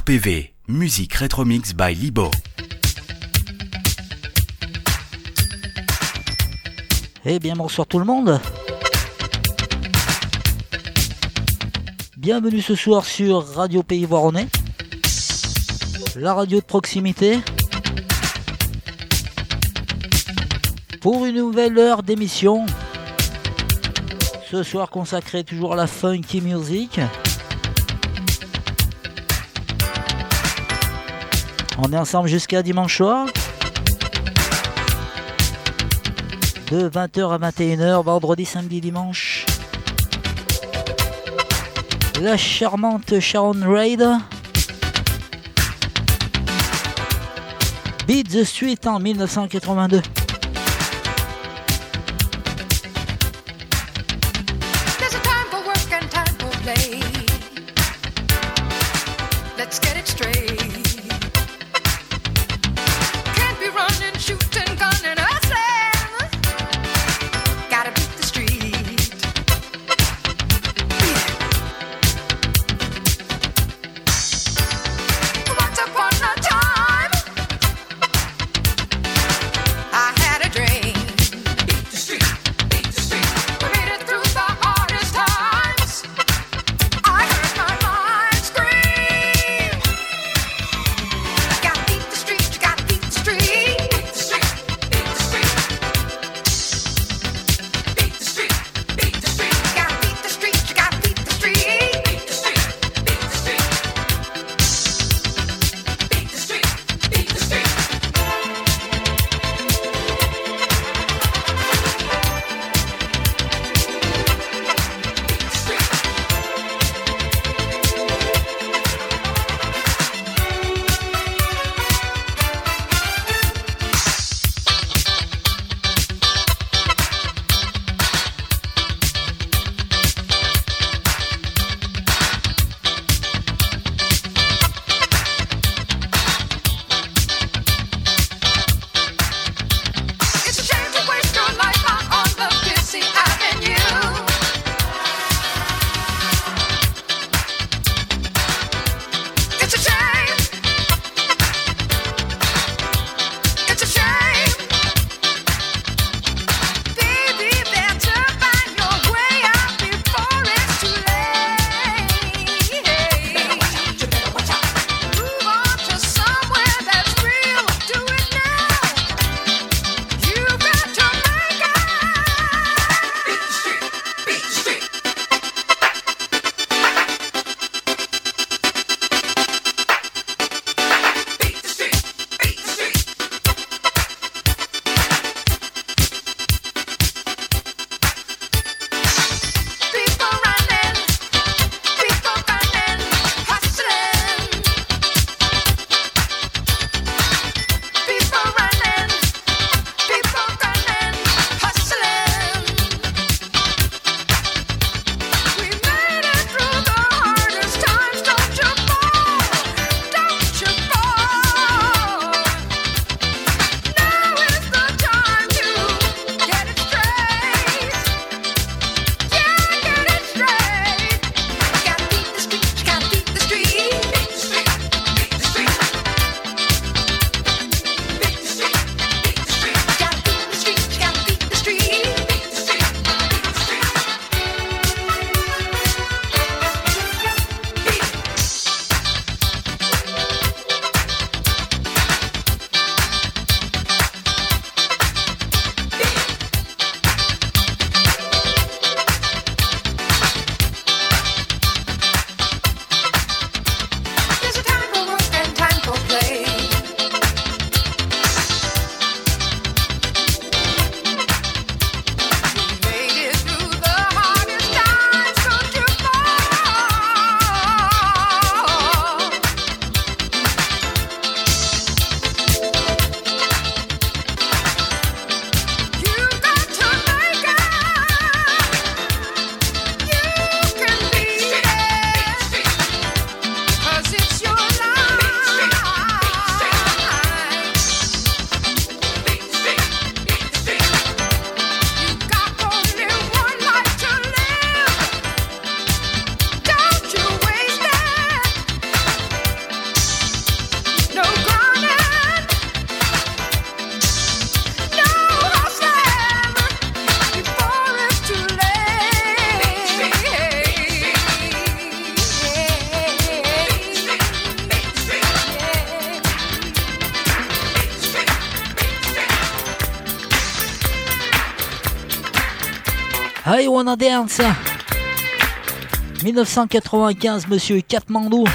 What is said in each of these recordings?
RPV, musique Retromix by Libo. Eh bien bonsoir tout le monde. Bienvenue ce soir sur Radio Pays Voironnais, la radio de proximité, pour une nouvelle heure d'émission. Ce soir consacré toujours à la funky music. On est ensemble jusqu'à dimanche soir. De 20h à 21h, vendredi, samedi, dimanche. La charmante Sharon Raid. Beat the Street en 1982. I Wanna Dance. 1995, monsieur Katmandou.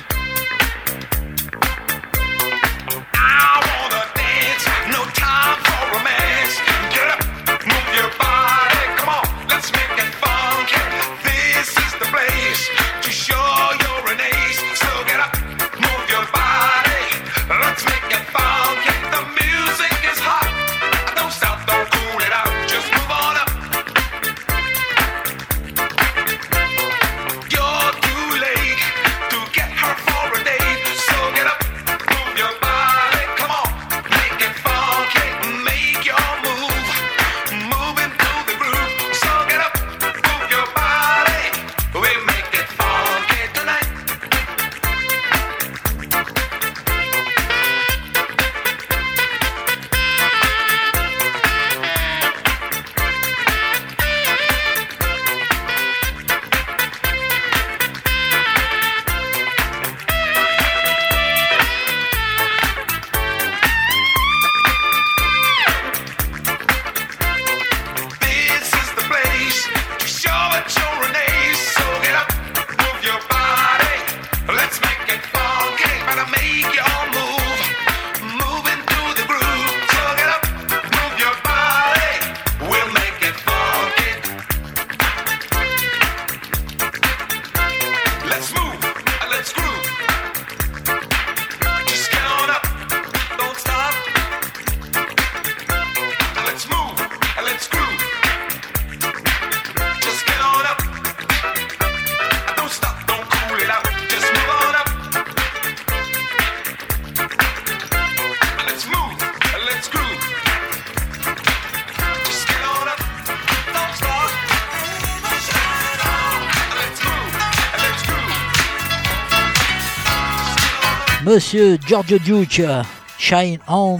Monsieur Giorgio Duke, Shine On.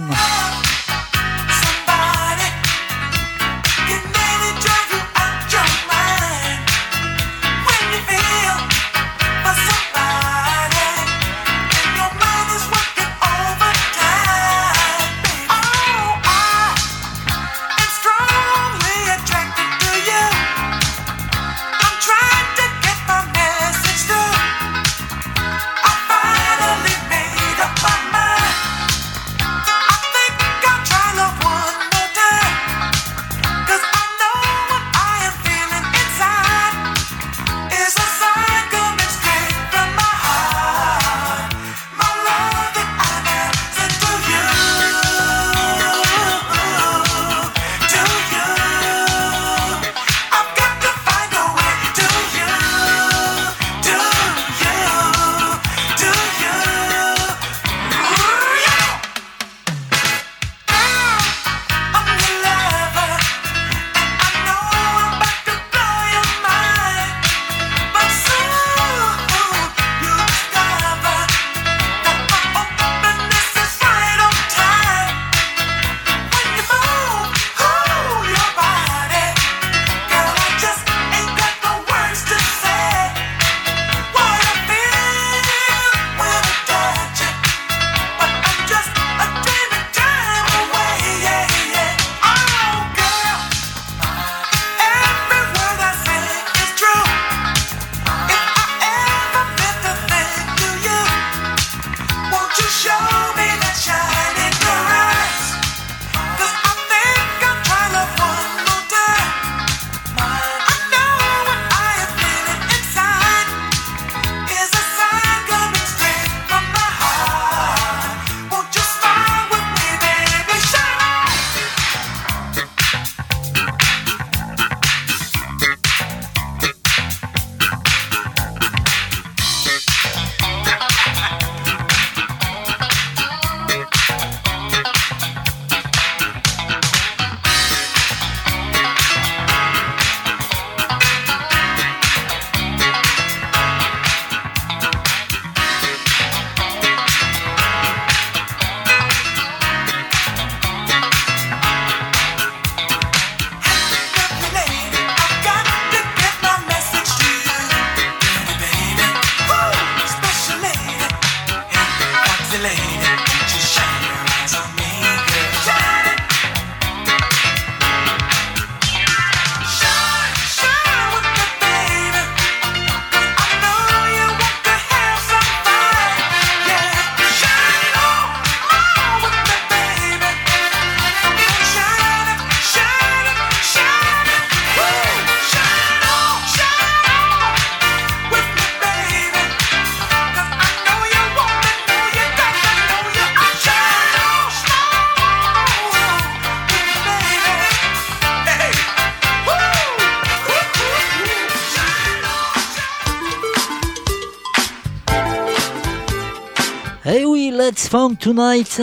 Hey oui, Let's Funk Tonight.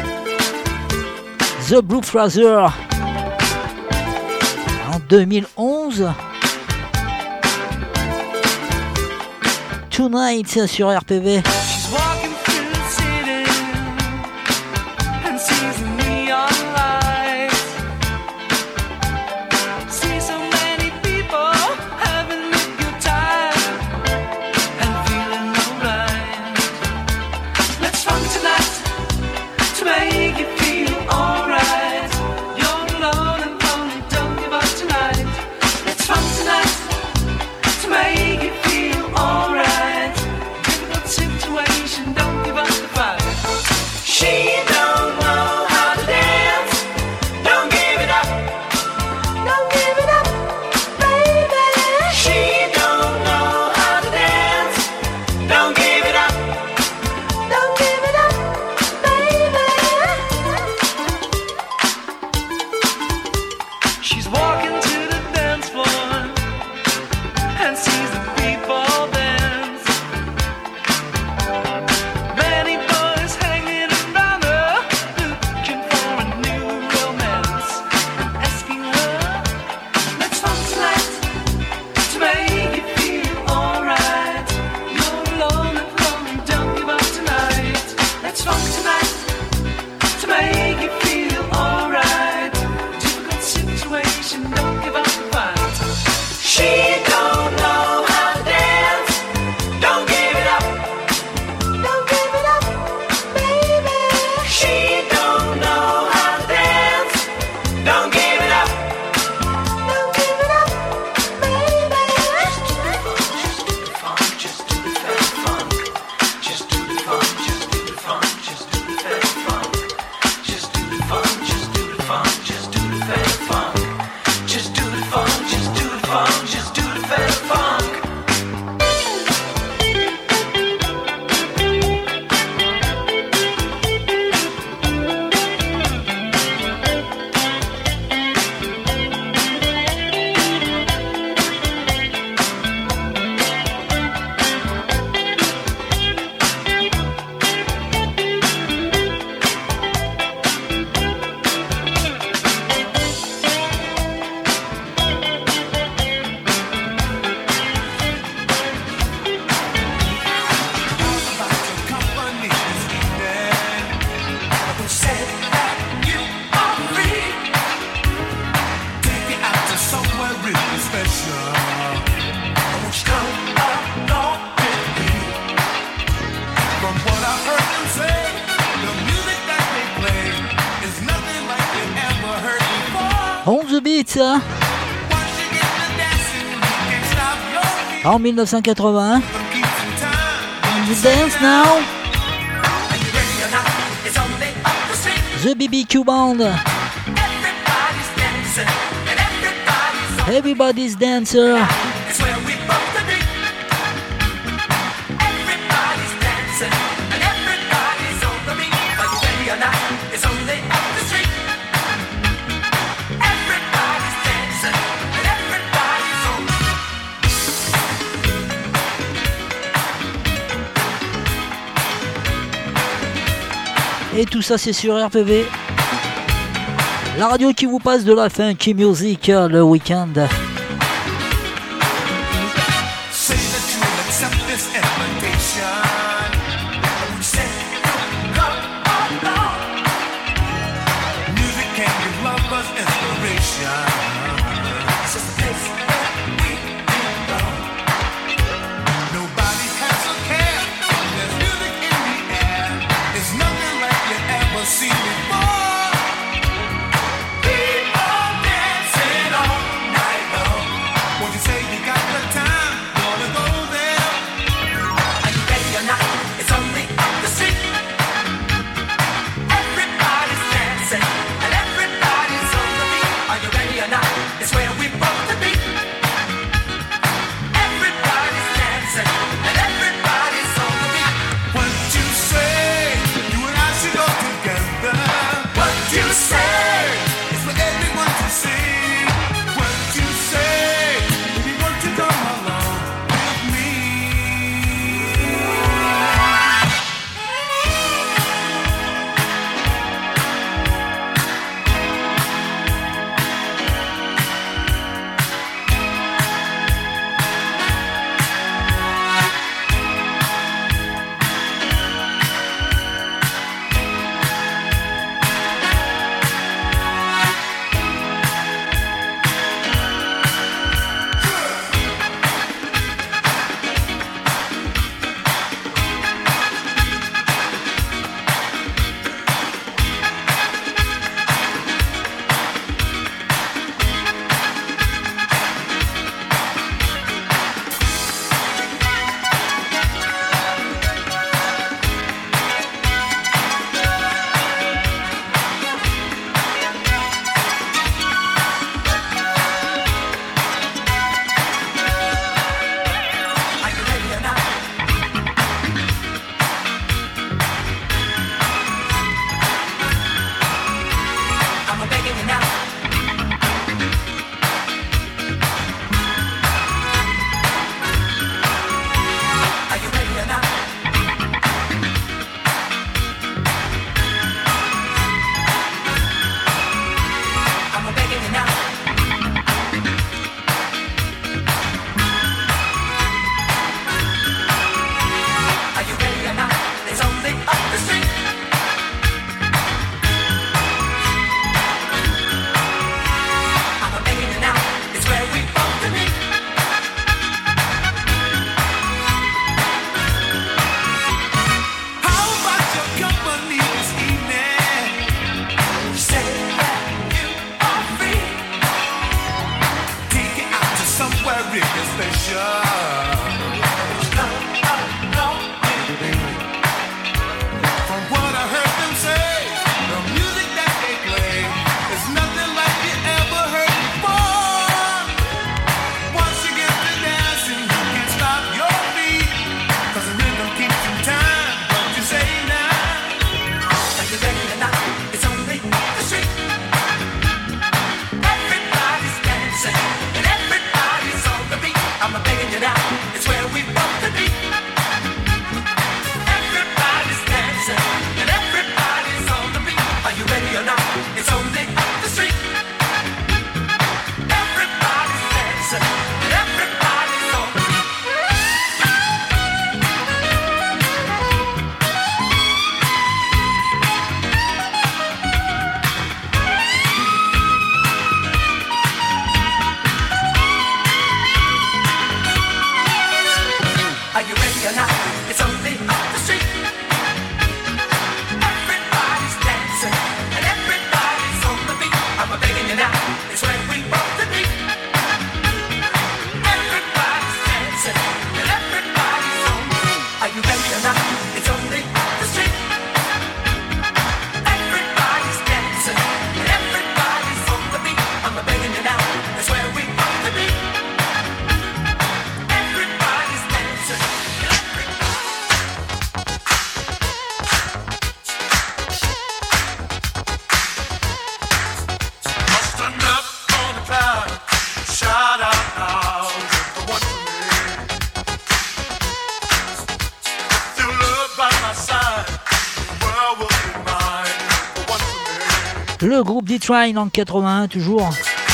The Blue Fraser. En 2011. Tonight sur RPV. En 1981. Dance Now. The BBQ Band. Everybody's Dancer. Et tout ça c'est sur RPV, la radio qui vous passe de la funky music le week-end. People dancing all night long. Le groupe D-Train en 81 toujours.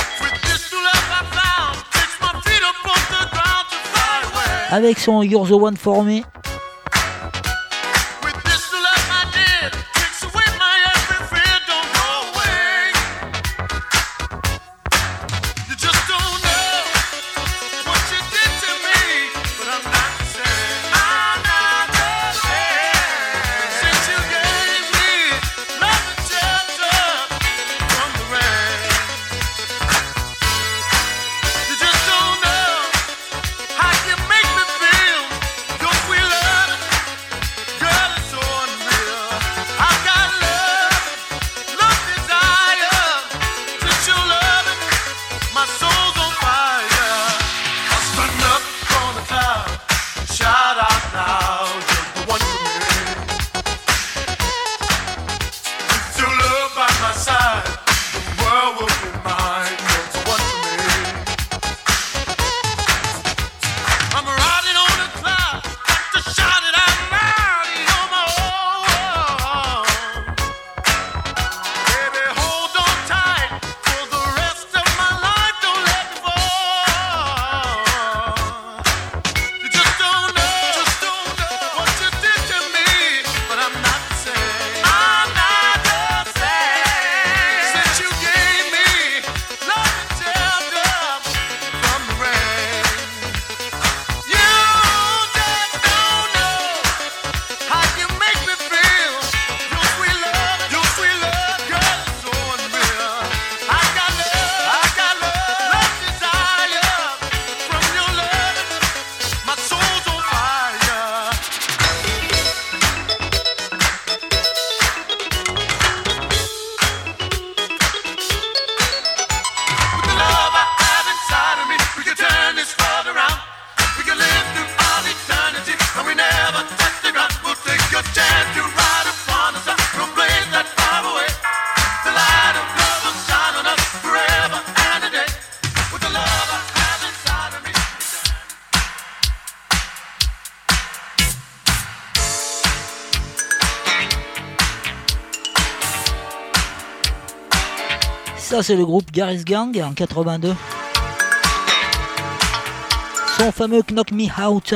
Avec son You're the One for Me. Ça c'est le groupe Garry's Gang en 82. Son fameux Knock Me Out.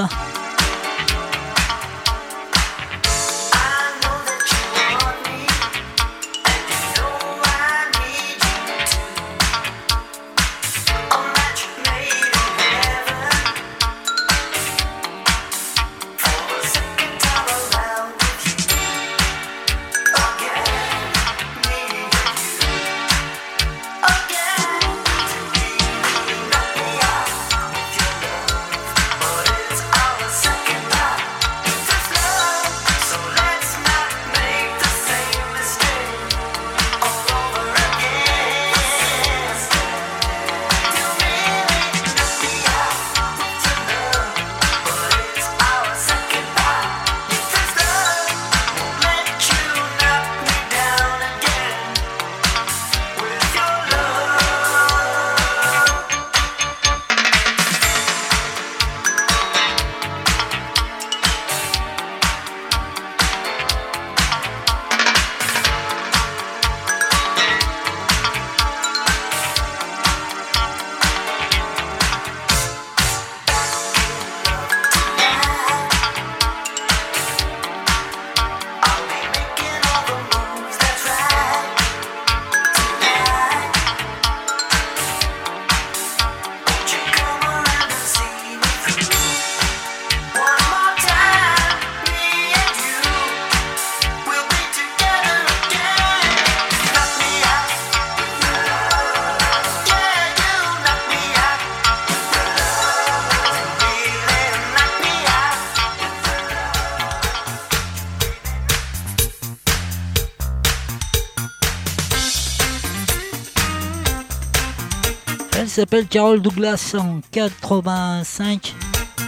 Elle s'appelle Carol Douglas en 85.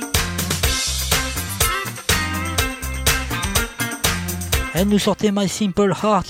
Elle nous sortait My Simple Heart.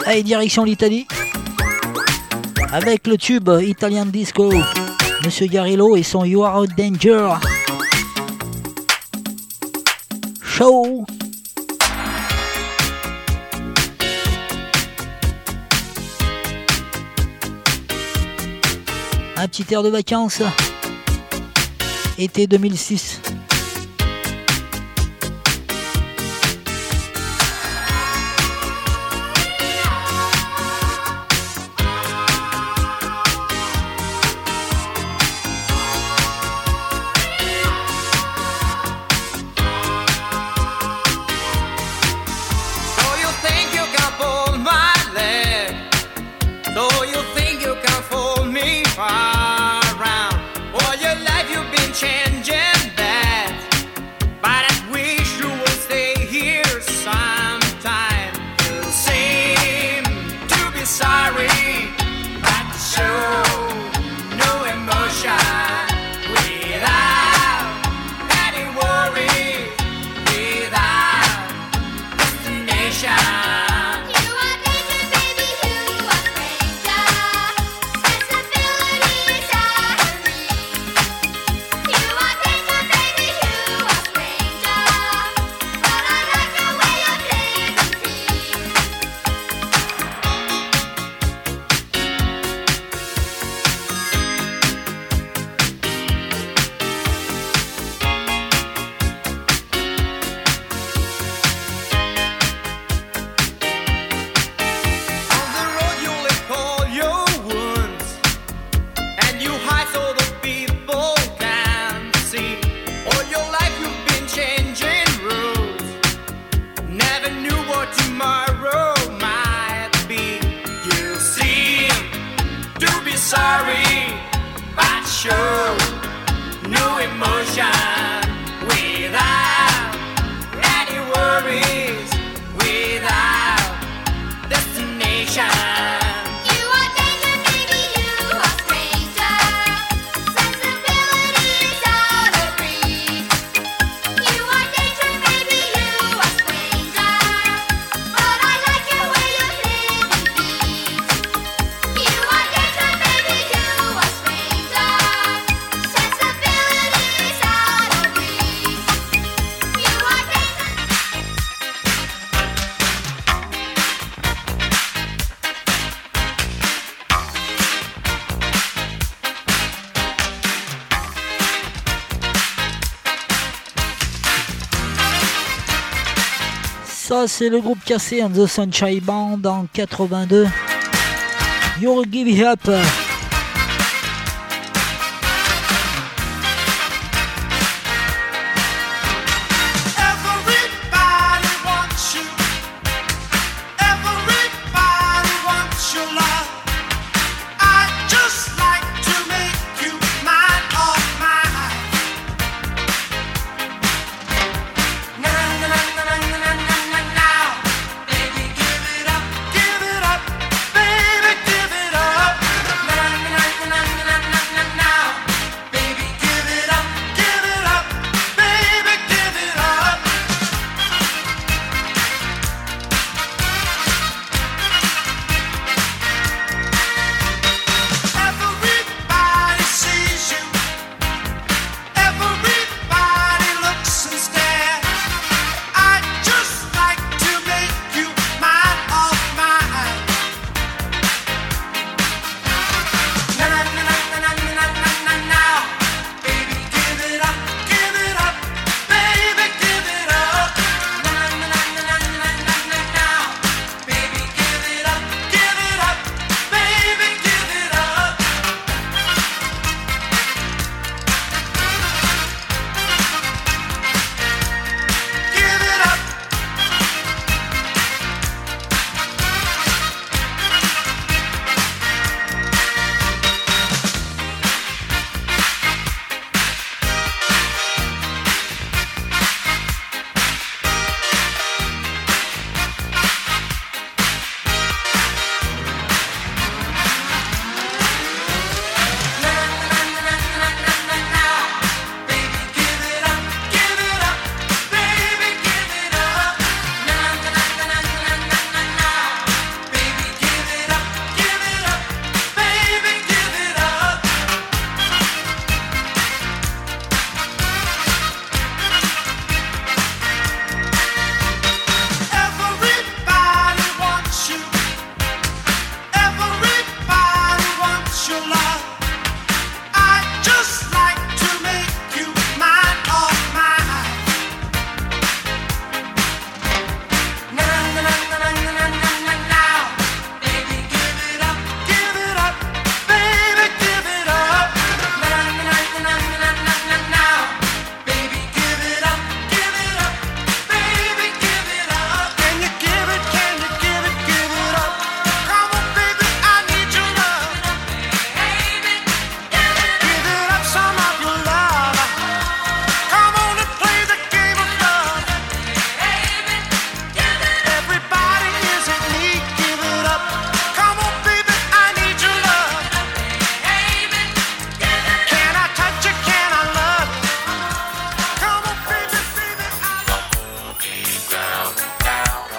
Allez, direction l'Italie. Avec le tube Italian Disco. Monsieur Garillo et son You Are a Danger. Show. Un petit air de vacances. Été 2006. Ça, c'est le groupe Cassé and the Sunshine Band en 82. You'll Give It Up. Give it up, baby, give it up.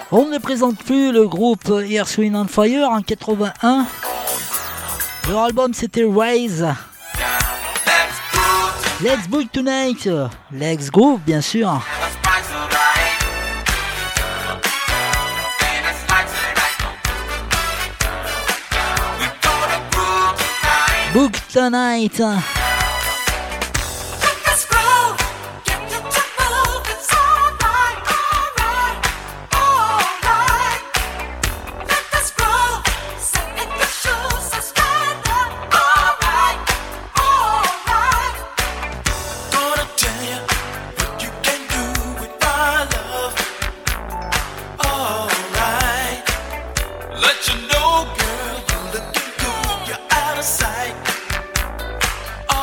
On ne présente plus le groupe Earth, Wind and Fire en 81. Leur album c'était Rise. Let's Boot Tonight. Let's Groove bien sûr. Book Tonight. Let you know, girl, you're looking good, you're out of sight.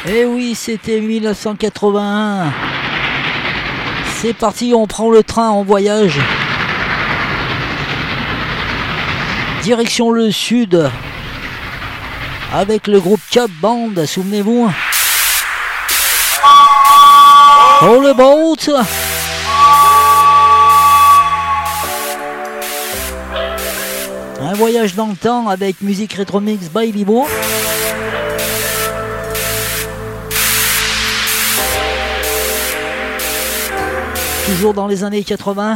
Eh oui, c'était 1981. C'est parti, on prend le train en voyage. Direction le sud. Avec le groupe Cap Band, souvenez-vous. All About. Un voyage dans le temps avec musique Retro Mix by Libo. Toujours dans les années 80.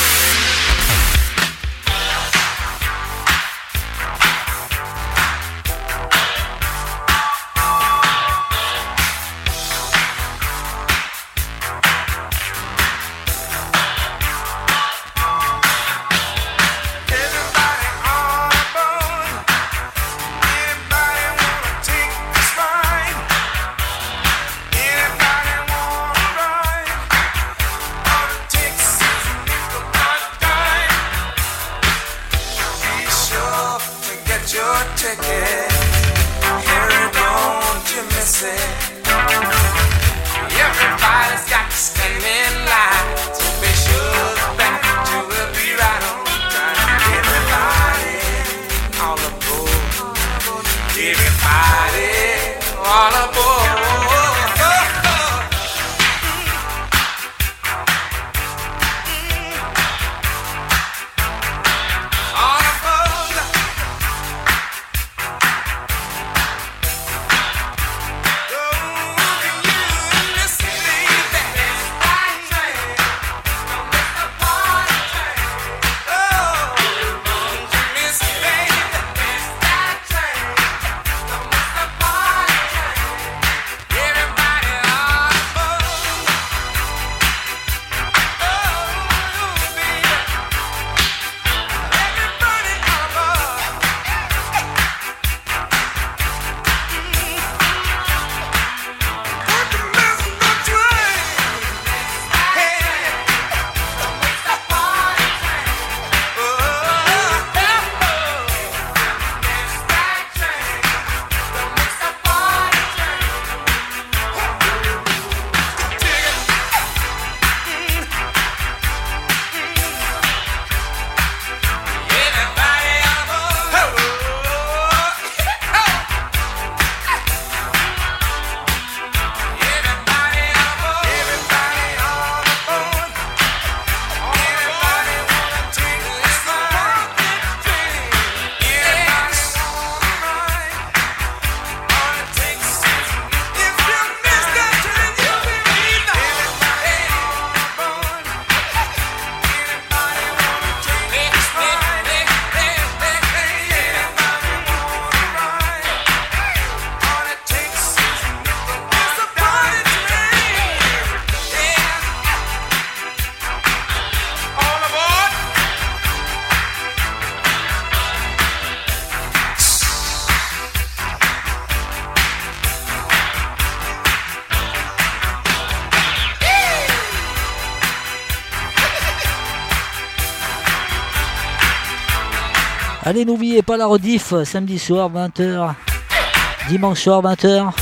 Allez, n'oubliez pas la rediff, samedi soir 20h, dimanche soir 20h,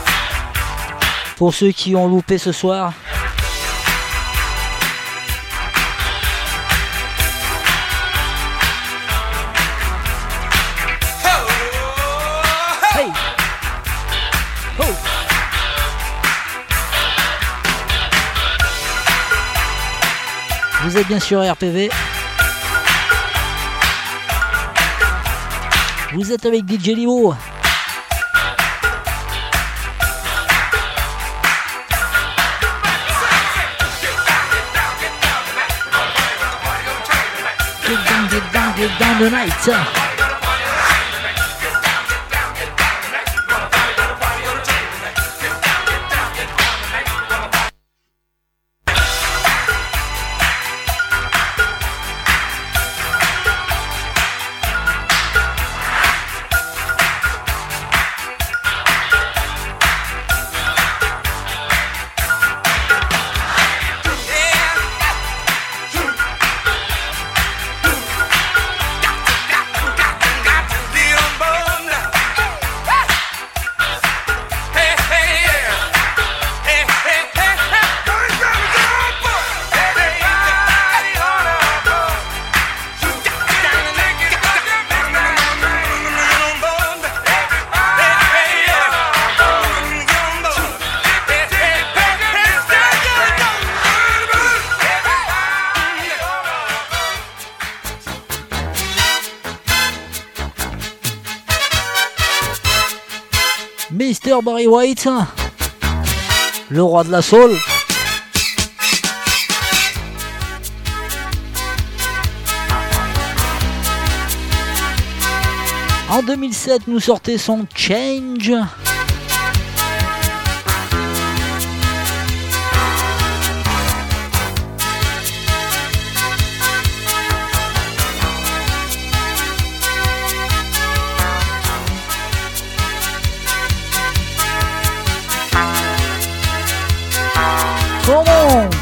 pour ceux qui ont loupé ce soir. Hey! Oh! Vous êtes bien sûr RPV. Vous êtes avec DJ Libo. Get down tonight. Mr. Barry White, le roi de la soul. En 2007, nous sortait son Change. Comment?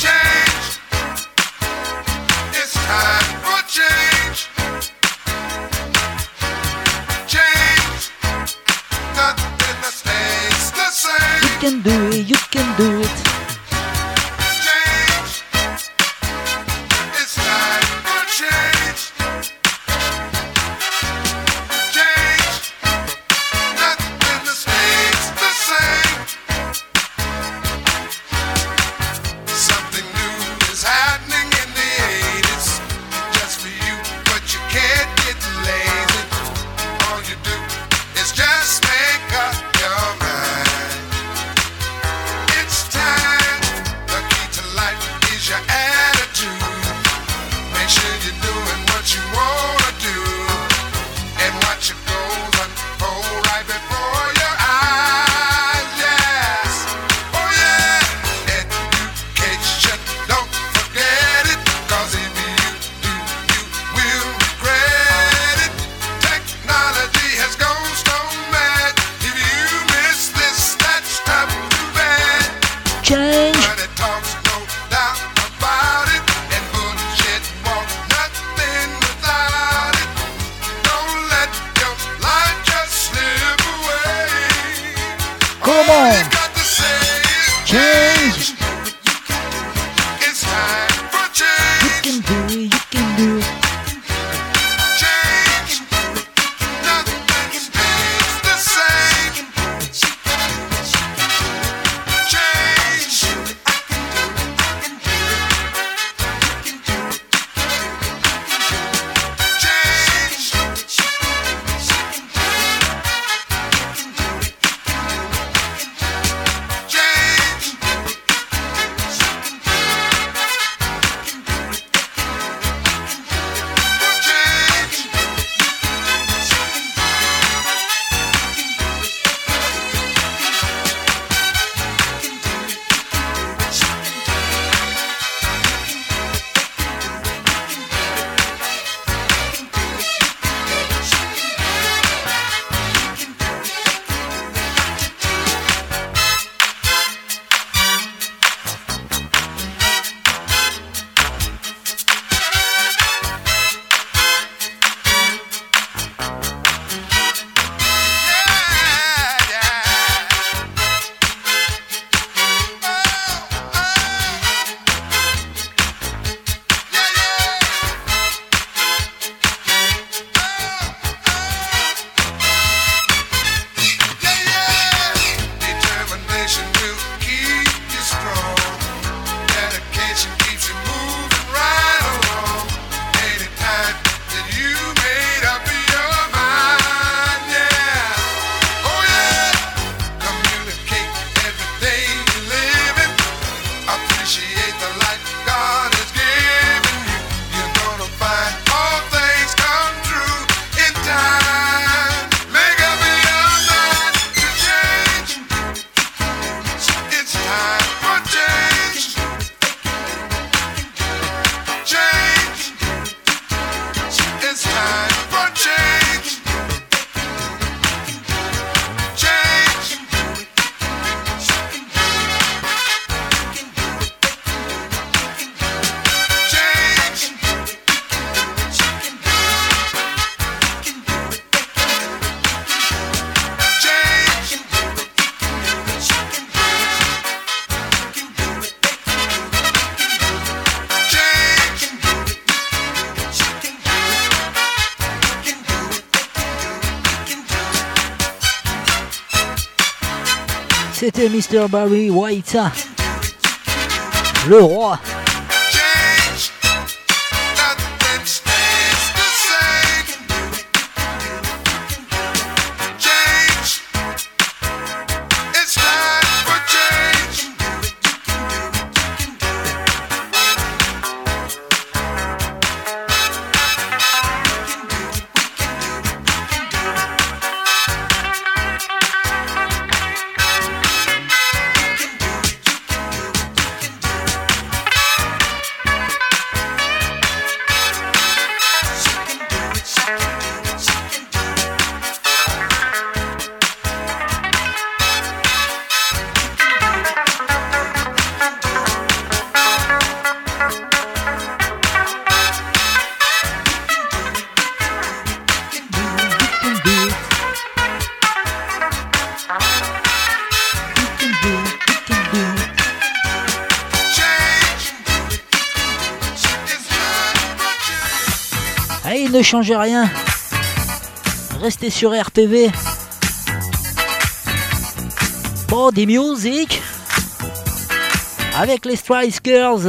You can do it, you can do it. Change. It's time for change. Change. Nothing stays the same. Something new is happening in the 80s. Just for you, but you can't get lazy. All you do is just make up your mind. It's time. The key to life is your attitude. Make sure you're doing what you wanna do, and watch your goals unfold right before your eyes. Yes, oh yeah. Education, don't forget it. 'Cause if you do, you will regret it. Technology has gone stone mad. If you miss this, that's tough to bad. Change. But it talks, no doubt about it. And bullshit won't nothing without it. Don't let your life just slip away. Come All on. you got to say is Change. it's time for You change. can do it, you can do it. Change. Nothing stays the same. Change. Change. Change. Change. Determination will keep you strong. Dedication keeps you moving right along. Anytime that you made up your mind, yeah. Oh yeah. Communicate every day you live in. Appreciate the life God has given you. You're gonna find all things come true in time. Make up your mind to change. It's time for change. Change. It's time for change. Change. Change. Change. Change. C'était Mr. Barry White, le roi. Change. Nothing stays the same. Change. ne changez rien. Restez sur RPV. Body Music avec les Spice Girls.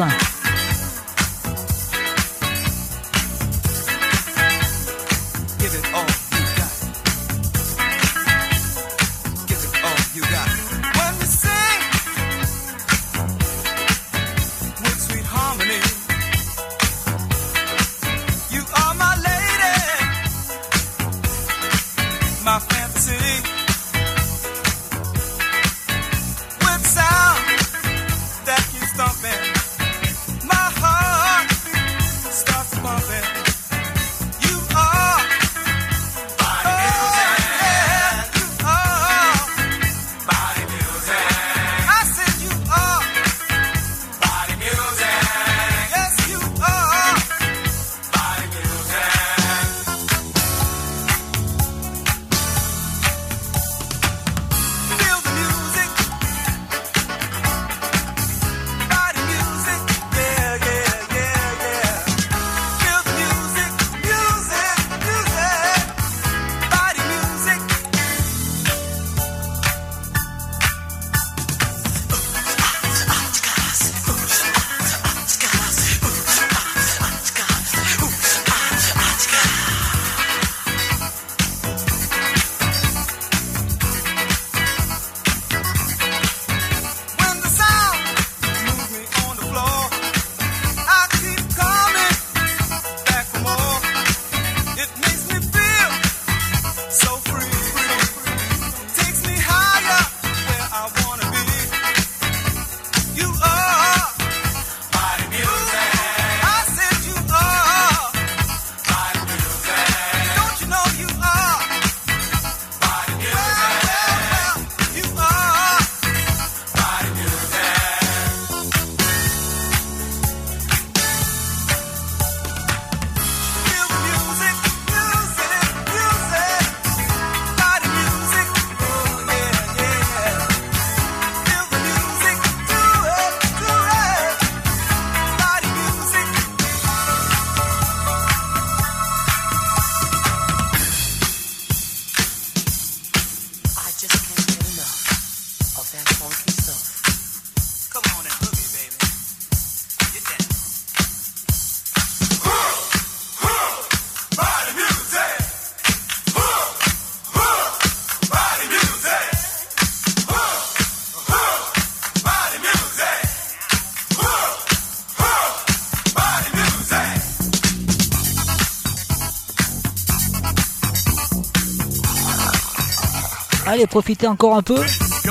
Allez, profitez encore un peu.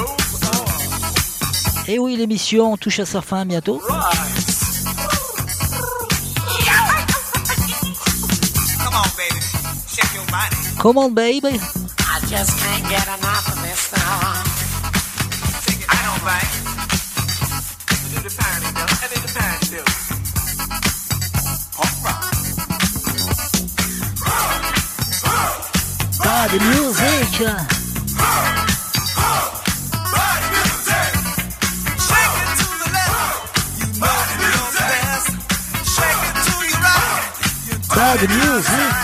Et oui, l'émission touche à sa fin bientôt. Come on, baby. I just can't get enough of this song. Take it down, right? Do the party, though. I think the party, do. Pas de musique. Pas de musique.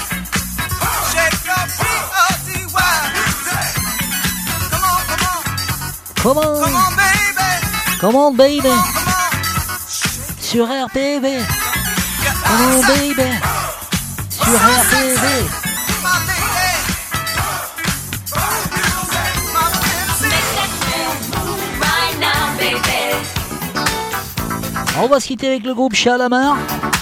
Come on, baby. Sur RPV. Come on, baby. Sur RPV. On va se quitter avec le groupe Shalamar.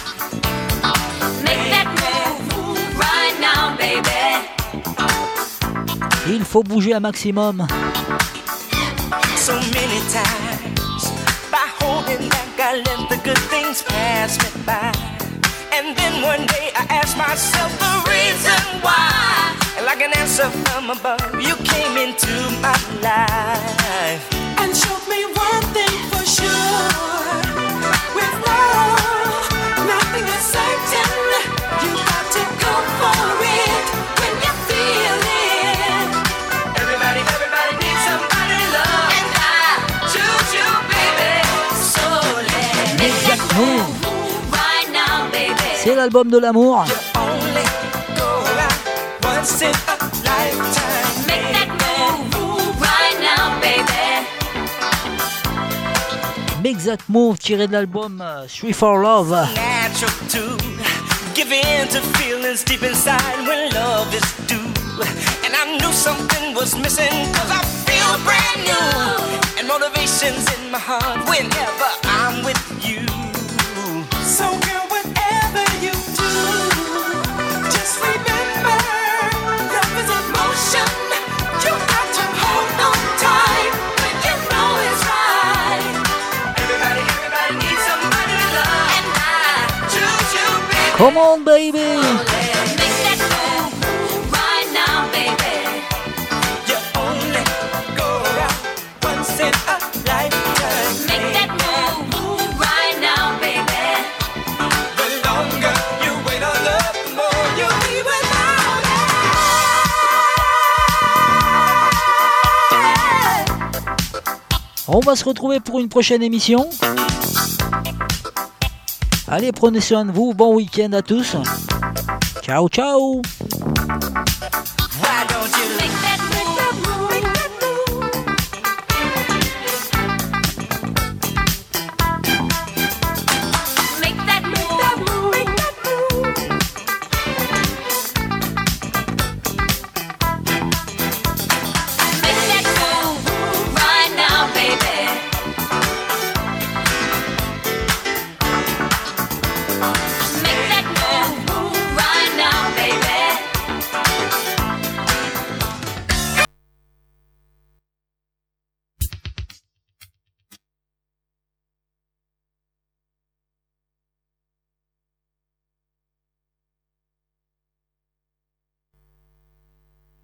Il faut bouger un maximum. So many times by holding back I let the good things pass me by. And then one day I asked myself the reason why. And like an answer from above, you came into my life and showed me one thing for sure. With love, nothing is certain. You got to go for it when you feel it. Everybody needs somebody to love. And I choose you, baby. So let's make that move right now, baby. C'est l'album de l'amour. You're only once in a lifetime. Make that move right now, baby. Make That Move tiré de l'album Three for Love. Natural to give in to feelings deep inside when love is due. And I knew something was missing, cause I feel brand new. And motivation's in my heart whenever I'm with you. So girl, whatever you do, just remember, love is emotion. You got to hold on tight when you know it's right. Everybody needs somebody to love, and I choose you, baby. Come on, baby. Make that move right now, baby. You only go around once in a lifetime. Make that move right now, baby. The longer you wait on love, the more you'll be without it. On va se retrouver pour une prochaine émission. Allez, prenez soin de vous. Bon week-end à tous. Ciao, ciao.